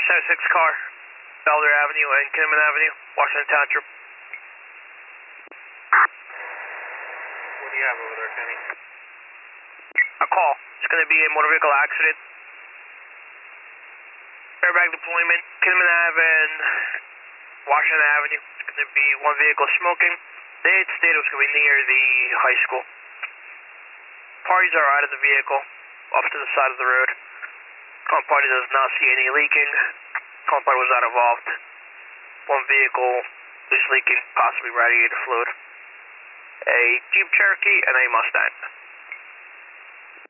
76 car, Belder Avenue and Kinnaman Avenue, Washington Township. What do you have over there, Kenny? A call. It's going to be a motor vehicle accident. Airbag deployment, Kinnaman Ave and Washington Avenue. It's going to be one vehicle smoking. They had stated it was going to be near the high school. Parties are out of the vehicle, off to the side of the road. Current party does not see any leaking. Current party was not involved. One vehicle is leaking, possibly radiator fluid. A Jeep Cherokee and a Mustang.